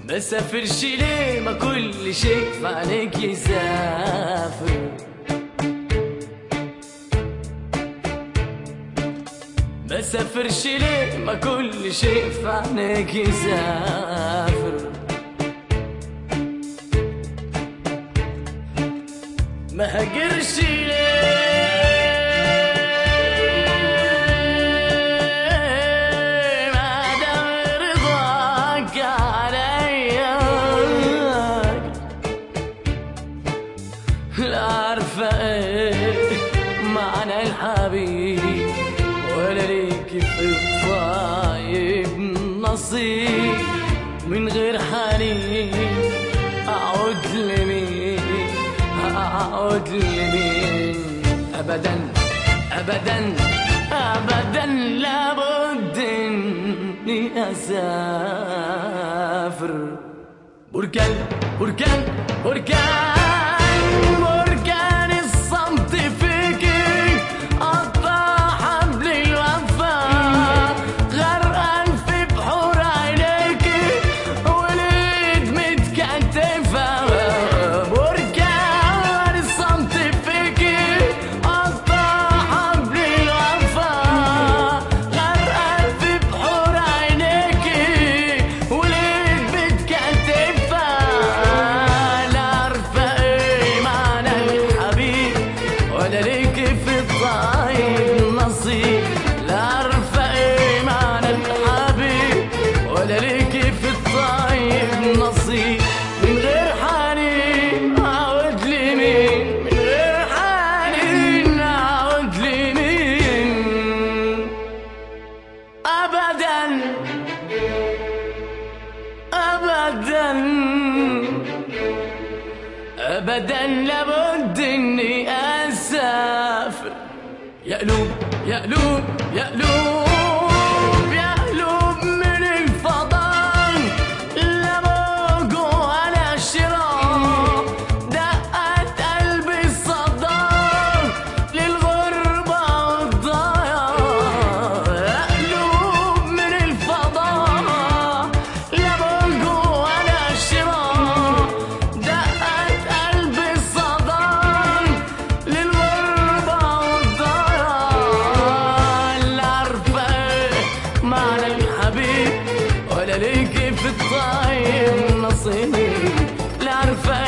ما سافرش ليه؟ ما كل شيء في عينيك يسافر. ما سافرش ليه؟ ما كل شيء في عينيك يسافر. ما هاجرش ليه؟ لا عارفة ايه معنى الحبيب، ولا ليك في الطيب نصيب. من غير حنين اعود لمين؟ اعود لمين؟ ابدا ابدا ابدا لابد اني اسافر. بركان بركان بركان بركان الصمت فيكي قطع حبل الوفا، غرقان في بحور عينيكي وليد متكتفة. بركان الصمت فيكي قطع حبل الوفا، غرقان في بحور عينيكي وليد متكتفة. ولا ليك في الطيب نصيب، لا عارفة ايه معنى الحبيب، ولا ليك في الطيب نصيب. من غير حنين اعود لمين؟ من غير حنين اعود لمين؟ ابدا ابدا ابدا لابد اني اسافر. يقلوب يقلوب يقلوب يقلوب من الفضاء، لا موج ولا شراء، دقت قلبي الصداع للغربة والضياع. يقلوب من الفضاء، لا موج ولا شراء، دقت قلبي الصداع للغربة والضياع. لا عارفة معنى الحبيب، ولا ليكي في الطيب نصيب، لا عارفة